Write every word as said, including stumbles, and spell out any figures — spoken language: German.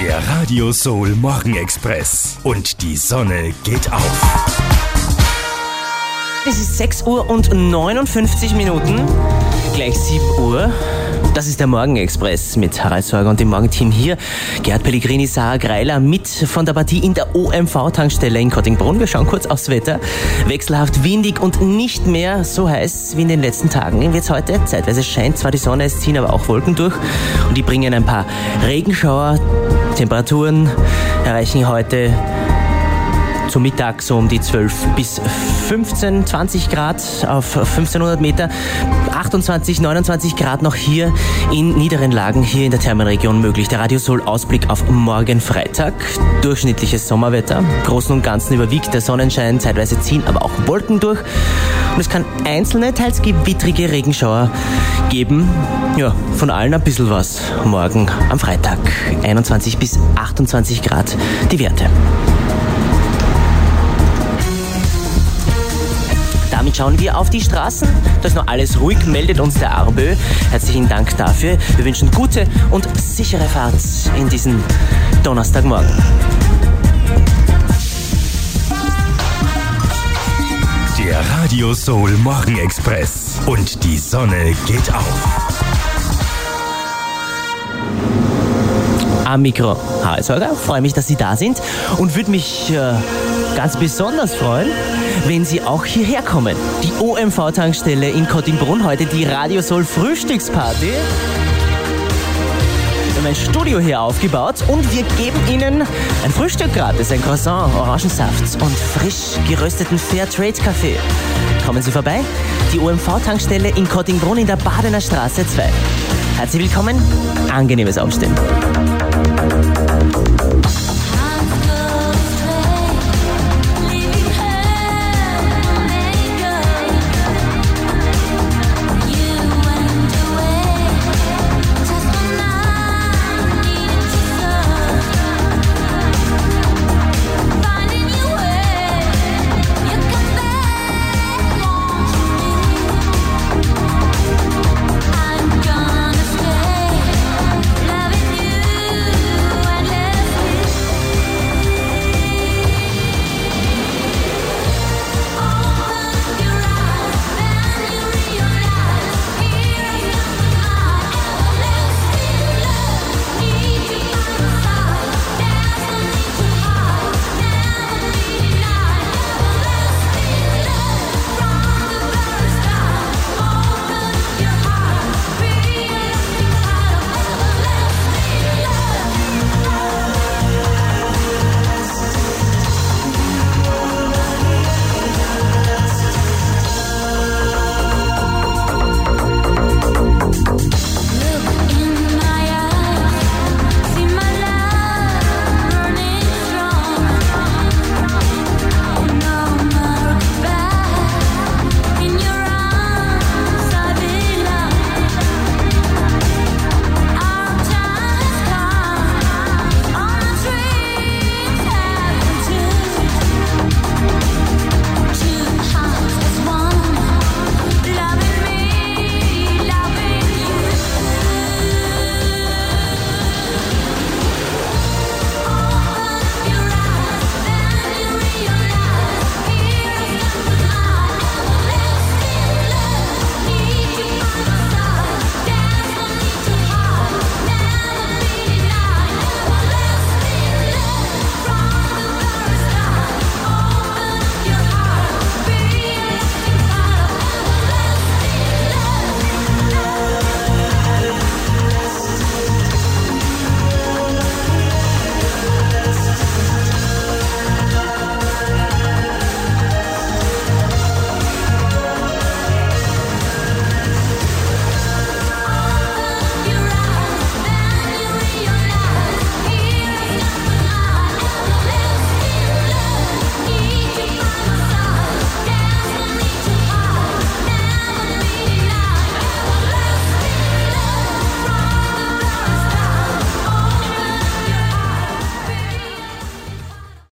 Der Radio Soul Morgenexpress. Und die Sonne geht auf. Es ist sechs Uhr und neunundfünfzig Minuten, gleich sieben Uhr. Das ist der Morgenexpress mit Harald Sorger und dem Morgenteam hier. Gerhard Pellegrini, Sarah Greiler mit von der Partie in der O M V-Tankstelle in Kottingbrunn. Wir schauen kurz aufs Wetter. Wechselhaft windig und nicht mehr so heiß wie in den letzten Tagen. Wird es heute? Zeitweise scheint zwar die Sonne, es ziehen aber auch Wolken durch und die bringen ein paar Regenschauer. Temperaturen erreichen heute zum Mittag so um die zwölf bis fünfzehn, zwanzig Grad auf fünfzehnhundert Meter. achtundzwanzig, neunundzwanzig Grad noch hier in niederen Lagen, hier in der Thermenregion möglich. Der Radio Soul Ausblick auf morgen Freitag. Durchschnittliches Sommerwetter. Im Großen und Ganzen überwiegt der Sonnenschein. Zeitweise ziehen aber auch Wolken durch. Und es kann einzelne, teils gewittrige Regenschauer geben. Ja, von allen ein bisschen was. Morgen am Freitag. einundzwanzig bis achtundzwanzig Grad die Werte. Damit schauen wir auf die Straßen. Da ist noch alles ruhig, meldet uns der Arbö. Herzlichen Dank dafür. Wir wünschen gute und sichere Fahrt in diesen Donnerstagmorgen. Der Radio Soul Morgenexpress. Und die Sonne geht auf. Am Mikro Harald Sorger. Freue mich, dass Sie da sind und würde mich äh, ganz besonders freuen, wenn Sie auch hierher kommen. Die O M V-Tankstelle in Kottingbrunn, heute die Radio Soul Frühstücksparty. Wir haben ein Studio hier aufgebaut und wir geben Ihnen ein Frühstück gratis, ein Croissant, Orangensaft und frisch gerösteten Fairtrade-Kaffee. Kommen Sie vorbei, die O M V-Tankstelle in Kottingbrunn in der Badener Straße zwei. Herzlich willkommen, angenehmes Aufstehen.